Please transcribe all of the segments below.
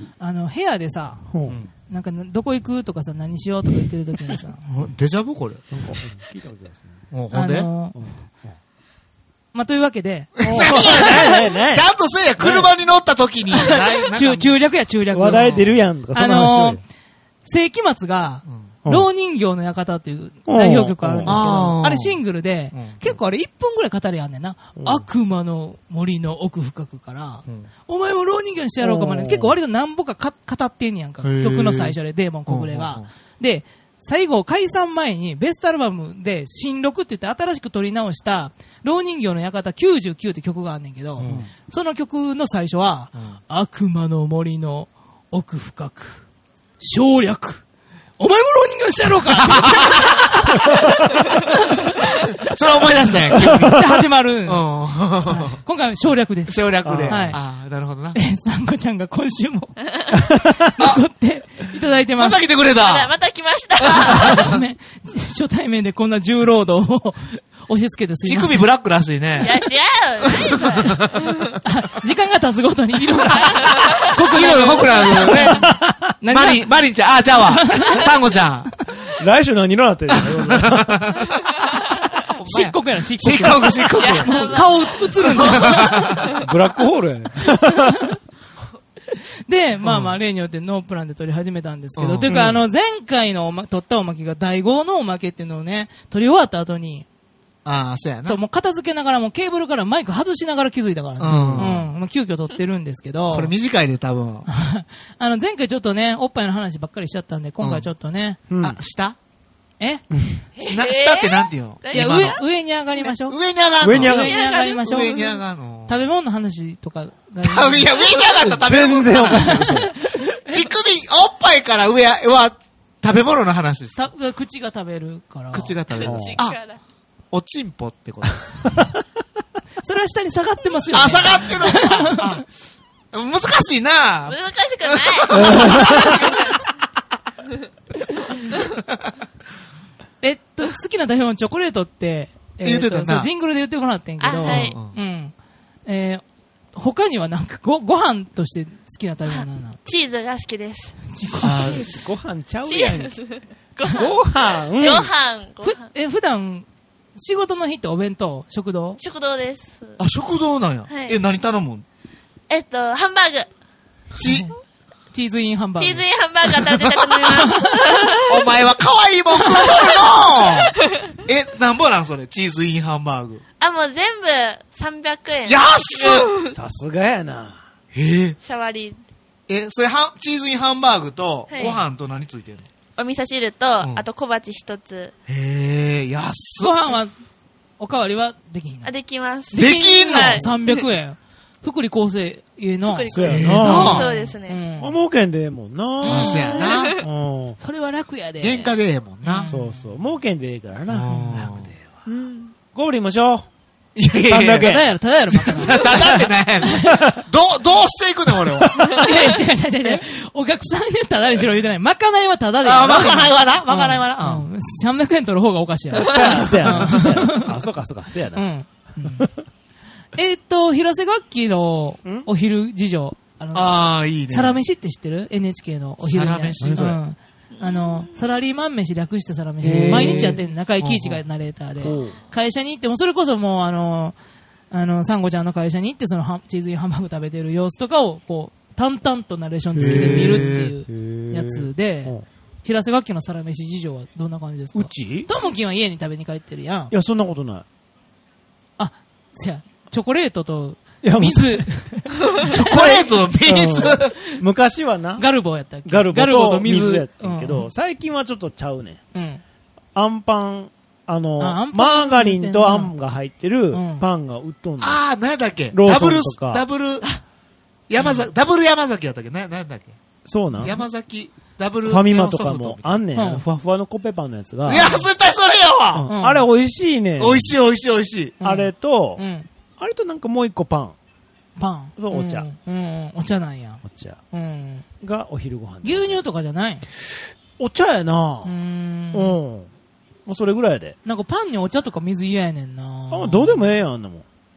部屋でさ、なんかどこ行くとかさ、何しようとか言ってる時にさ、 デジャブこれ。 なんか聞いたことないですね。 ほんでまあ、というわけで、 ちゃんとせえや、車に乗った時に。 中略や中略。 話題出るやんとか、そんな話を世紀末が、老人形の館っていう代表曲あるんですけど、あれシングルで、結構あれ1分ぐらい語りあんねんな。悪魔の森の奥深くから、お前も老人形にしてやろうかまで、結構割と何ぼか語ってんねやんか。曲の最初でデーモン小暮が。で、最後解散前にベストアルバムで新録って言って新しく撮り直した老人形の館99って曲があんねんけど、その曲の最初は、悪魔の森の奥深く、省略。お前も浪人形にしてやろうかそれ思い出したやん。 で始まる。今回は省略です。 省略で。 はい。 ああ、なるほどな。 サンゴちゃんが今週も残っていただいてます。 また来てくれた。 また来ました。 ごめん。初対面でこんな重労働を押し付けてすいません。 乳首ブラックらしいね。 いや、違う。 時間が経つごとに色が濃くなるのね。マリンちゃん、ちゃうわ。サンゴちゃん。 来週何色なってる漆黒やな、漆黒。顔映るんだ。 ブラックホールやね。 で、まあ例によってノープランで撮り始めたんですけど、というか前回の撮ったおまけが第5のおまけっていうのをね、撮り終わった後に、 そうやな。 そう、もう片付けながらもケーブルからマイク外しながら気づいたからね。もう急遽撮ってるんですけど。 これ短いで多分。 前回ちょっとね、おっぱいの話ばっかりしちゃったんで、今回ちょっとね。 下下ってなんて言うの？ いや、上に上がりましょう。 上に上がるの？ 上に上がりましょう。 上に上がるの？ 食べ物の話とかが。 いや、上に上がった食べ物。 全然おかしい。 乳首、おっぱいから上は食べ物の話です。 口が食べるから。 口が食べる。おちんぽってこと。 それは下に下がってますよね。 下がってる。難しいな。 難しくない。好きな食べ物チョコレートって、 言ってたな。 ジングルで言ってもらってんけど、他にはなんかご飯として好きな食べ物なの？ チーズが好きです。 ご飯ちゃうやん。 ご飯。 普段、仕事の日ってお弁当食堂です。 食堂なんや。何頼むん？ ハンバーグ。 チーズインハンバーグ。 チーズインハンバーグは絶対頼みます。 お前は可愛いもん食うとるのなんぼなんそれ、チーズインハンバーグ。 もう全部300円。 安っ！ さすがやな。 シャワリ。 それチーズインハンバーグと、ご飯と何ついてんの？ お味噌汁と、あと小鉢一つ。 安っ！ ご飯は、おかわりはできひんの？ できます。 できんの？ 300円。福利厚生の。 そうやな。 そうですね。 儲けんでええもんな。 そうやな。 それは楽やで。 原価でええもんな。 そうそう。儲けんでええからな。楽でええわ。ゴブリンもしょう。 いやいや 300円。ただやろ、また。 ただってなんやねん。どうしていくねん、俺は。 違う。お客さんにただにしろ言うてない。まかないはただで。 まかないはな。 300円取る方がおかしいやろ。 そうやな。そうか。そうやな。 広瀬楽器のお昼事情。 いいね。 サラメシって知ってる？ NHK のお昼に。 サラメシ。 サラリーマン飯略してサラメシ。毎日やってんの。中井貴一がナレーターで。会社に行っても、それこそもうサンゴちゃんの会社に行って、そのチーズインハンバーグ食べてる様子とかを、こう、淡々とナレーション付きで見るっていうやつで、広瀬楽器のサラメシ事情はどんな感じですか？ うち？ トモキンは家に食べに帰ってるやん。 いや、そんなことない。 チョコレートと水。 チョコレートと水。 昔はな。 ガルボやったっけ？ ガルボと水やったけど、最近はちょっとちゃうねん。アンパン、マーガリンとあんが入ってるパンが売っとんの。 何だっけ？ ローソンとか。 ダブル山崎やったっけ？なんだっけ？ そうなん？ 山崎ダブルファミマとかもあんねん。ふわふわのコッペパンのやつが。 いや、絶対それやわ！ あれ美味しいねん。 美味しい。 あれとなんかもう一個パン。お茶。 お茶なんや。 お茶。がお昼ご飯。 牛乳とかじゃない？ お茶やな。もうそれぐらいやで。 なんかパンにお茶とか水嫌やねんな。 どうでもええやん、あんなもん。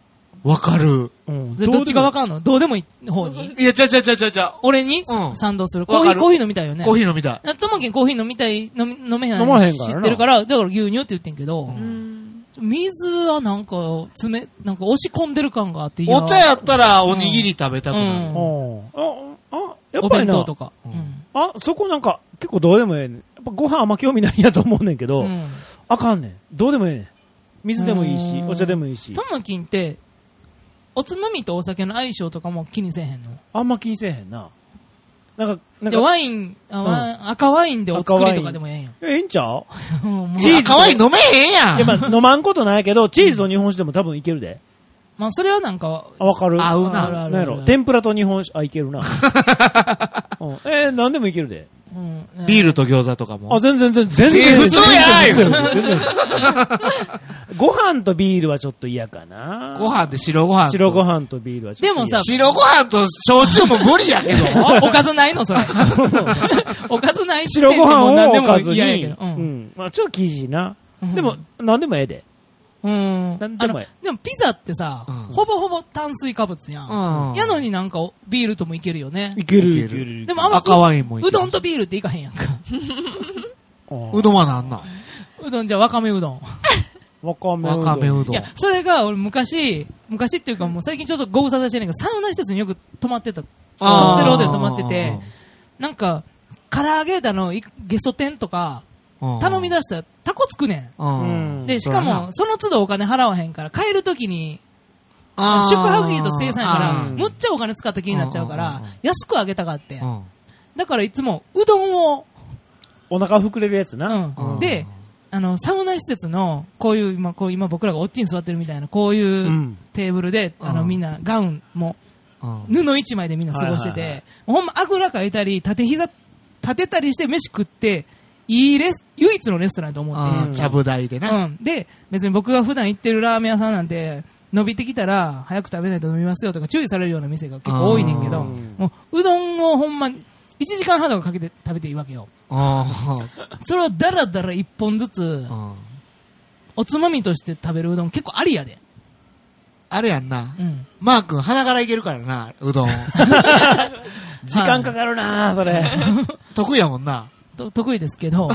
わかる。 どっちがわかんの？どうでもいい方に。 いや、ちゃ。 俺に賛同する。コーヒー飲みたいよね。 コーヒー飲みたい。 ともきんコーヒー飲みたい、飲めへんの知ってるから、だから牛乳って言ってんけど、水はなんか、なんか押し込んでる感があってお茶やったらおにぎり食べたくなる。 やっぱりな。お弁当とか。 そこなんか、結構どうでもええねん。やっぱご飯あんま興味ないんやと思うねんけど、あかんねん。どうでもええねん。水でもいいし、お茶でもいいし。 ともきんって、おつまみとお酒の相性とかも気にせえへんの？ あんま気にせえへんな。なんかワイン、赤ワインでお作りとかでもええんやん。 ええんちゃう赤ワイン飲めへんやん。 いや、飲まんことないけど、チーズと日本酒でも多分いけるで。 まあ、それはなんか、 わかる。 合うな。 なんやろ。天ぷらと日本酒、いけるな。なんでもいけるで。 ビールと餃子とかも。 全然。 普通やご飯とビールはちょっと嫌かな。 ご飯で白ご飯。 白ご飯とビールはちょっと嫌。 でもさ、 白ご飯と焼酎も無理やけど。 おかずないのそれ。おかずないし。 白ご飯をおかずに。 まあちょっと生地な。でも、なんでもええで。なんでもええ。 でもピザってさ、ほぼほぼ炭水化物やん。やのになんかビールともいけるよね。 いける。 でもあんま赤ワインもいける。 うどんとビールっていかへんやんか。 うどんはなんなん？ うどんじゃわかめうどん。 わかめうどん。 いや、それが俺昔っていうかもう最近ちょっとご無沙汰してないけど、サウナ施設によく泊まってた。カプセルホテル泊まってて、なんか、唐揚げだの、ゲソ天とか、頼み出したらタコつくねん。で、しかも、その都度お金払わへんから、帰るときに、宿泊費と生産やから、むっちゃお金使った気になっちゃうから、安くあげたかって。だからいつも、うどんを、 お腹膨れるやつな。 で、サウナ施設の、こういう今僕らがおっちに座ってるみたいな、こういうテーブルで、みんなガウンも、布一枚でみんな過ごしてて、ほんまあぐらかいたり、立てたりして飯食って、唯一のレストランと思って。 ちゃぶ台でな。 で、別に僕が普段行ってるラーメン屋さんなんて、伸びてきたら、早く食べないと飲みますよとか注意されるような店が結構多いねんけど、もう、うどんをほんま、1時間半とかかけて食べていいわけよ。それをだらだら1本ずつ、おつまみとして食べるうどん結構ありやで。 あれやんな。マー君鼻からいけるからな、うどん。 時間かかるなそれ。 得意やもんな。 得意ですけど、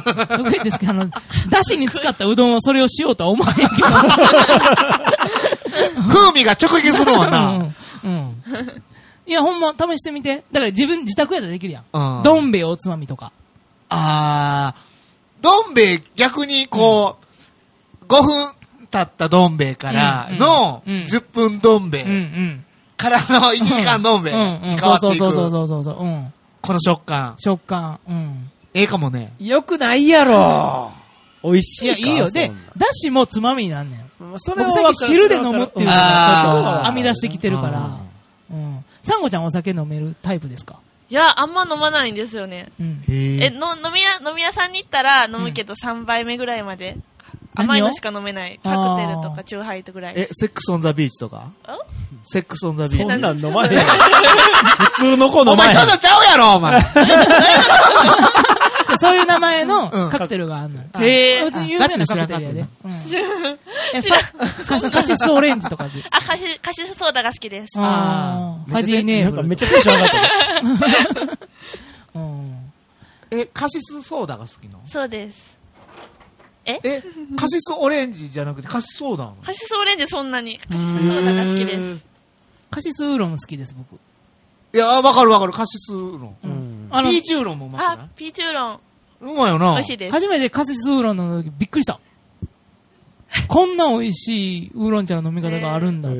だしに使ったうどんをそれをしようとは思わへんけど。 風味が直撃するもんな。 いや、ほんま、試してみて。だから自宅やったらできるやん。どん兵衛おつまみとか。 どん兵衛逆にこう、5分経ったどん兵衛からの10分どん兵衛からの1時間どん兵衛に変わっていく。 そう。 この食感。ええかもね。 よくないやろ。美味しいか。 いや、いいよ。で、だしもつまみになんねん。僕最近汁で飲むっていうのがちょっと編み出してきてるから。サンゴちゃんお酒飲めるタイプですか？ いや、あんま飲まないんですよね。飲み屋さんに行ったら飲むけど3杯目ぐらいまで。甘いのしか飲めない。カクテルとかチューハイとぐらい。 セックスオンザビーチとか？セックスオンザビーチ。 そんなん飲まへん。普通の子飲まへん。 お前そういうのちゃうやろ、お前。 そういう名前のカクテルがあるの。 へぇー。有名なカクテルやで。カシスオレンジとかで。 カシスソーダが好きです。 ファジーネーブル。 めっちゃテンション上がったカシスソーダが好きなの？ そうです。 カシスオレンジじゃなくてカシスソーダなの？ カシスオレンジそんなに。カシスソーダが好きです。 カシスウーロン好きです、僕。 いや、わかる。カシスウーロン。ピーチウーロンもうまくない？ ピーチウーロン。 うまいよな。 美味しいです。 初めてカシスウーロンの時びっくりした。こんな美味しいウーロン茶の飲み方があるんだって。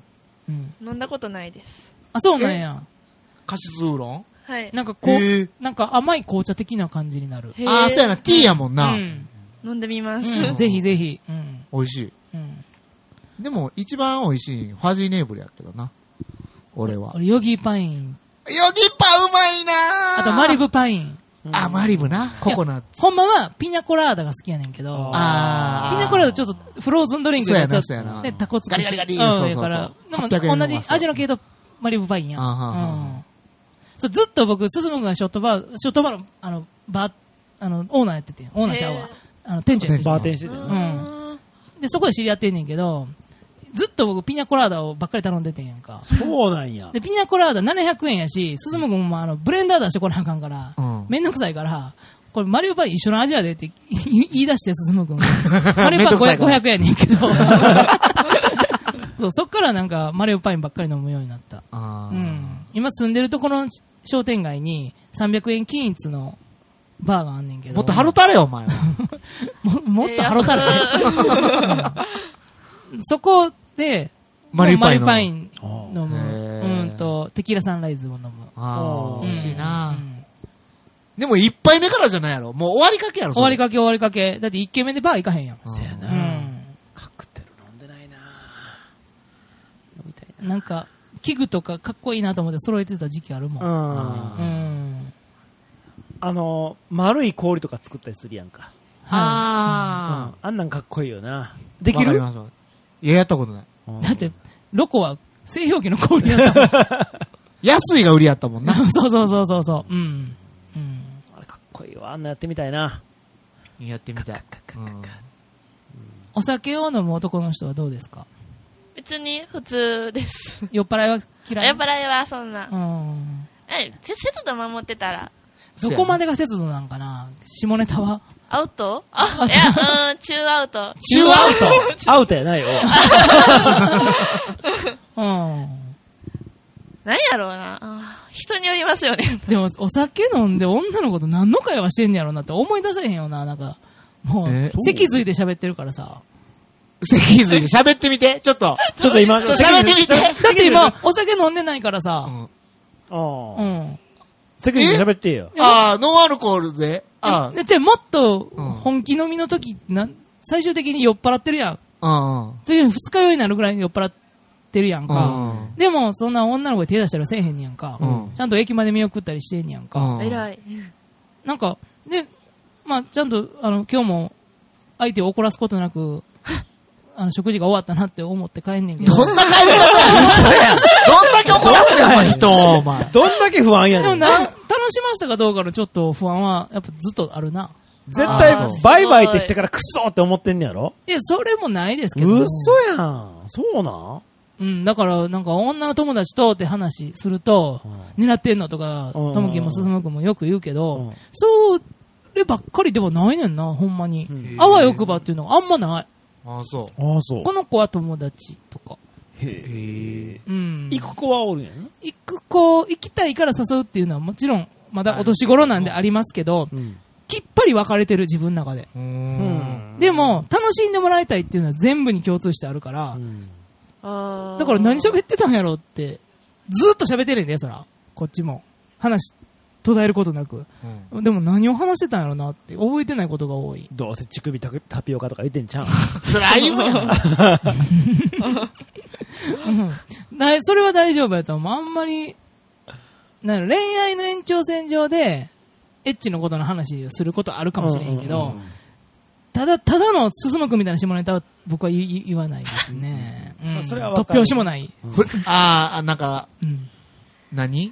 飲んだことないです。 あ、そうなんや。 カシスウーロン？ はい。 なんか甘い紅茶的な感じになる。 そうやな、ティーやもんな。 飲んでみます。 ぜひぜひ。 美味しい。でも、一番美味しいファジーネーブルやけどな。俺は。 ヨギパイン。 ヨギパうまいなあとマリブパイン。 マリブな。ココナッツ。 ほんまはピニャコラーダが好きやねんけど。ピニャコラーダちょっとフローズンドリンクがちょっとね、タコつくし。 ガリガリ。 そうから。でも同じ味の系統マリブパインや。そうずっと僕、進む君がショットバーの、オーナーやってて、オーナーちゃうわ。店長やってて。 バーテンしてて。 で、そこで知り合ってんねんけど、 ずっと僕ピニャコラーダをばっかり頼んでてんやんか。 そうなんや。 で、ピニャコラーダ700円やし、鈴木君もブレンダー出してこなあかんから、めんどくさいから、これマリオパイ一緒の味やでって言い出して進むくん。マリオパイ500円やねんけど。そっからなんかマリオパインばっかり飲むようになった。今住んでるとこの商店街に300円均一のバーがあんねんけど。 もっとハロタレよ、お前は。 もっとハロタレ。そこで、マリオパイン飲む。テキーラサンライズを飲む。 美味しいな。でも一杯目からじゃないやろ。もう終わりかけやろ。 終わりかけ。だって一軒目でバー行かへんやん。 そうやな。カクテル飲んでないな。飲みたいな。 なんか、器具とかかっこいいなと思って揃えてた時期あるもん。 丸い氷とか作ったりするやんか。あんなんかっこいいよな。できる？ いや、やったことない。 だって、ロコは製氷機の氷やったもん。 安いが売りやったもんな。 そう。 あれかっこいいわ。あんなやってみたいな。 やってみたい。 お酒を飲む男の人はどうですか？ 別に普通です。 酔っ払いは嫌い？ 酔っ払いはそんな。節度守ってたら。 どこまでが節度なんかな？下ネタは？ アウト？中アウト。 中アウト？アウトやないよ。 何やろうな。人によりますよね。 でも、お酒飲んで女の子と何の会話してんねやろなって思い出せへんよな、なんか。もう、脊髄で喋ってるからさ。 脊髄で喋ってみて。ちょっと今、 喋ってみて。 だって今、お酒飲んでないからさ。 脊髄で喋ってよ。 ノンアルコールで。 じゃあもっと、本気飲みの時、最終的に酔っ払ってるやん。次に二日酔いになるぐらいに酔っ払ってるやんか。でも、そんな女の子に手出したらせえへんねやんか。ちゃんと駅まで見送ったりしてんねやんか。 偉い。 なんか、で、ちゃんと、今日も、相手を怒らすことなく、食事が終わったなって思って帰んねんけど。 どんな帰り方やどんだけ怒らせてんの人、お前。 どんだけ不安やねん。 でも楽しましたかどうかのちょっと不安は、やっぱずっとあるな。 絶対、バイバイってしてからクソって思ってんねやろ？ いや、それもないですけど。 嘘やん。そうなん？ だから、なんか、女の友達とって話すると、狙ってんのとか、ともきもすすむくんもよく言うけど、そればっかりではないねんな、ほんまに。あわよくばっていうのがあんまない。 そう。 この子は友達とか。 行く子はおるんやん。 行きたいから誘うっていうのはもちろん、まだお年頃なんでありますけど、きっぱり分かれてる自分の中で。でも、楽しんでもらいたいっていうのは全部に共通してあるから、だから何喋ってたんやろって、ずーっと喋ってるんね、そら。こっちも。話、途絶えることなく。でも何を話してたんやろなって覚えてないことが多い。 どうせ乳首タピオカとか言ってんちゃうそれあゆむやん。 それは大丈夫やと思う。あんまり、恋愛の延長線上で、エッチのことの話をすることあるかもしれへんけど、ただの進むくみたいな下ネタは僕は言わないですね。 それは突拍子もない。 なんか、何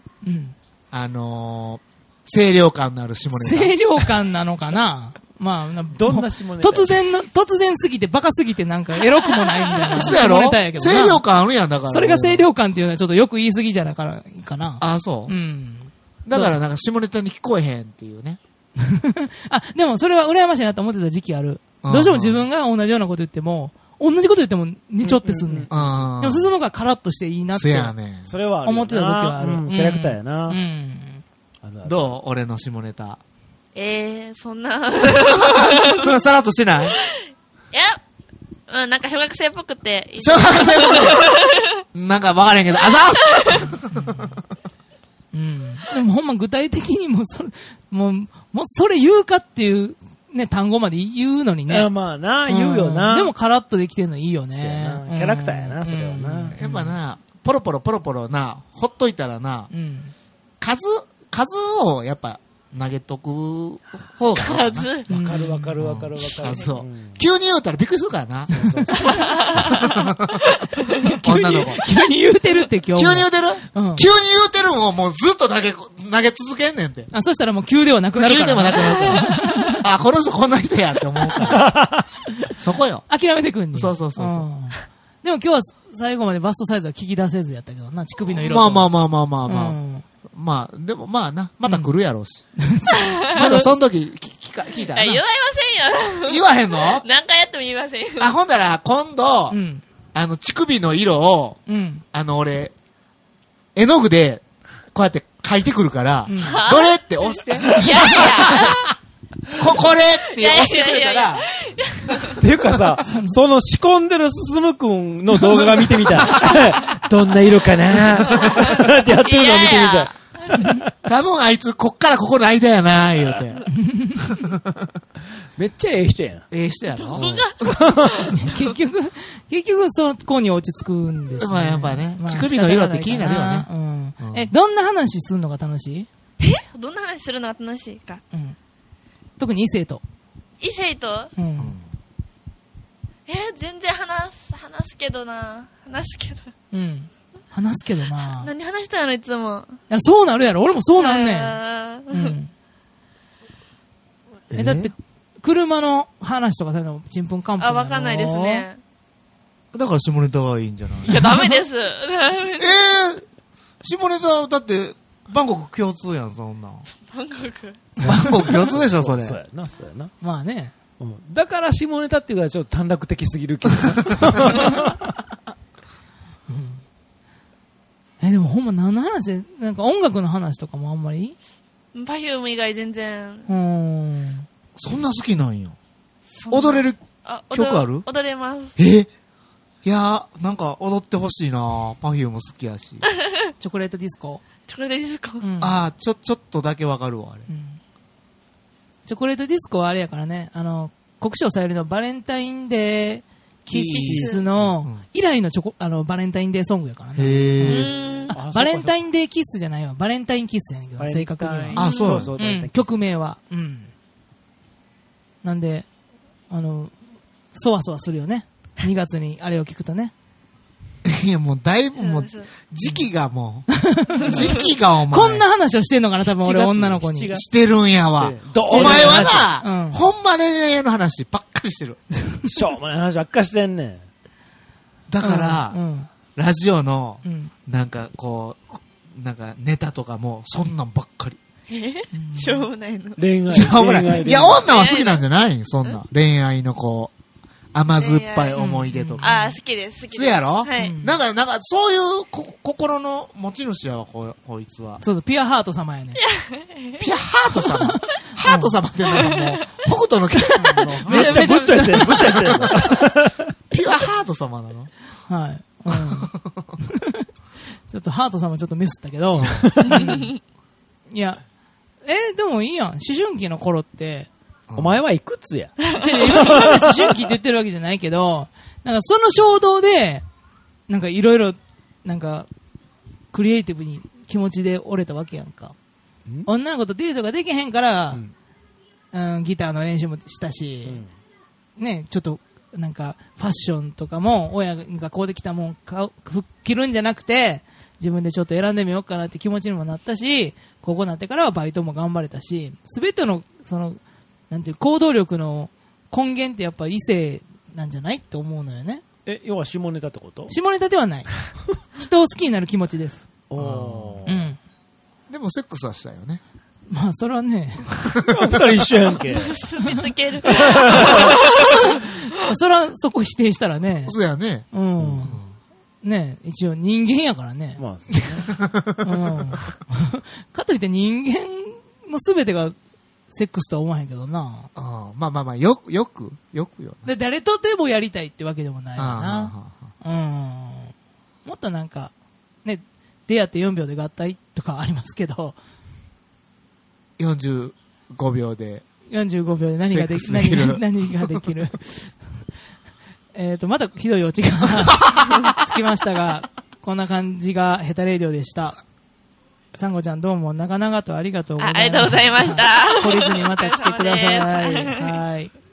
清涼感のある下ネタ。 清涼感なのかなどんな下ネタ突然すぎてバカすぎてなんかエロくもないみたいな下ネタやけどな。 清涼感あるやんだから。 それが清涼感っていうのはちょっとよく言い過ぎじゃないかな。 そう。だからなんか下ネタに聞こえへんっていうね。 でもそれは羨ましいなと思ってた時期ある。どうしても自分が同じようなこと言っても、同じこと言ってもねちょってすんねん。でも進むがカラッとしていいなってそれは思ってた時はある。 キャラクターやな。 どう俺の下ネタ。 そんな。 そんなさらっとしてない？ いや、なんか小学生っぽくて。 小学生っぽくなんかわからへんけど、あざーすでもほんま具体的にもうそれ言うかっていうね、単語まで言うのにね。 言うよな。 でもカラッとできてるのいいよね。 キャラクターやな、それはな。 やっぱな、ポロポロな、ほっといたらな、数をやっぱ投げとく方がいいな。 わかる。 そう。急に言うたらびっくりするからな。女の子。 急に言うてるって今日。 急に言うてる急に言うてるもんもうずっと投げ続けんねんて。 そしたらもう急ではなくなるから。 急でもなくなるから。この人こんな人やって思うから。そこよ。 諦めてくんに。 そう。 でも今日は最後までバストサイズは聞き出せずやったけどな、乳首の色と。まあ。まあ、でもまあな、また来るやろうし。まだその時聞いたらな。 言わませんよ。 言わへんの何回やっても言いませんよ。 ほんだら、今度、乳首の色を、俺、絵の具で、こうやって描いてくるから、どれって押して。いやいやこれって押してくれたら。 っていうかさ、その仕込んでる進むくんの動画が見てみたい。どんな色かなってやってるのを見てみたい。 多分あいつ、こっからここの間やな言うて。 めっちゃええ人やな。 ええ人やろ結局、そこに落ち着くんですね。 まあやっぱね、乳首の色って気になるよね。どんな話するのが楽しい？どんな話するのが楽しいか。 特に異性と。 異性と？全然話すけどな。話すけどな。何話したんやろ、いつも。 いや、そうなるやろ。俺もそうなんねん。だって、車の話とかそういうの、ちんぷんかんぷん。 わかんないですね。 だから下ネタがいいんじゃない？ いや、ダメです。 下ネタだって、バンコク共通やん、そんなん。 バンコク共通でしょ、それ。 そうやな。 まあね。 だから下ネタっていうかちょっと短絡的すぎるけど。 でもほんま何の話で、なんか音楽の話とかもあんまり ？Perfume 以外全然。 そんな好きなんや。踊れる曲ある？ 踊れます。 いやー、なんか踊ってほしいな。Perfume も好きやし。 チョコレートディスコ？ チョコレートディスコ。 ちょっとだけわかるわ、あれ。 チョコレートディスコはあれやからね、国生さゆりのバレンタインデーキスの以来のバレンタインデーソングやからね。バレンタインデーキスじゃないわ。バレンタインキスやねんけど、正確には。 そう。 曲名は。なんで、そわそわするよね。2月にあれを聞くとね。 いや、もうだいぶ時期がお前。 こんな話をしてんのかな、多分俺女の子に。 してるんやわ。お前はな、ほんま恋愛の話ばっかりしてる。 しょうもない話ばっかりしてんねん。 だから、ラジオの、なんかこう、なんかネタとかも、そんなんばっかり。 しょうもないの。 恋愛。 いや、女は好きなんじゃないそんな。恋愛のこう。甘酸っぱい思い出とか。 好きです。 そうやろ？ はい。 なんか、そういう心の持ち主やわ、こいつは。 そう、ピュアハート様やね。 ピュアハート様ハート様ってなんかもう、北斗の拳の。 めっちゃぶっといしてる。 ピュアハート様なの？ はい。ちょっとハート様ちょっとミスったけど。いや、でもいいやん。思春期の頃って、 お前はいくつや？ 今で思春期って言ってるわけじゃないけど、なんかその衝動で、なんかいろいろ、なんか、クリエイティブに気持ちで折れたわけやんか。女の子とデートができへんから、ギターの練習もしたし、ね、ちょっと、なんか、ファッションとかも、親がこうできたもん着るんじゃなくて、自分でちょっと選んでみようかなって気持ちにもなったし、ここなってからはバイトも頑張れたし、すべての、なんていう行動力の根源ってやっぱ異性なんじゃないって思うのよね。 要は下ネタってこと？ 下ネタではない。人を好きになる気持ちです。 でもセックスはしたよね。 まあそれはね。 二人一緒やんけ。 見つける。 それはそこ否定したらね。 そうやね。 ね一応人間やからね。 まあそうね。 かといって人間のすべてがセックスとは思わへんけどな。 まあ、よくよ。 で、誰とでもやりたいってわけでもないよな。もっとなんか、ね、出会って4秒で合体とかありますけど。 45秒で。 45秒で何ができる。またひどいオチがつきましたが、こんな感じがヘタレイディオでした。サンゴちゃんどうも長々とありがとうございました。 ありがとうございました。 懲りずにまた来てください。はい。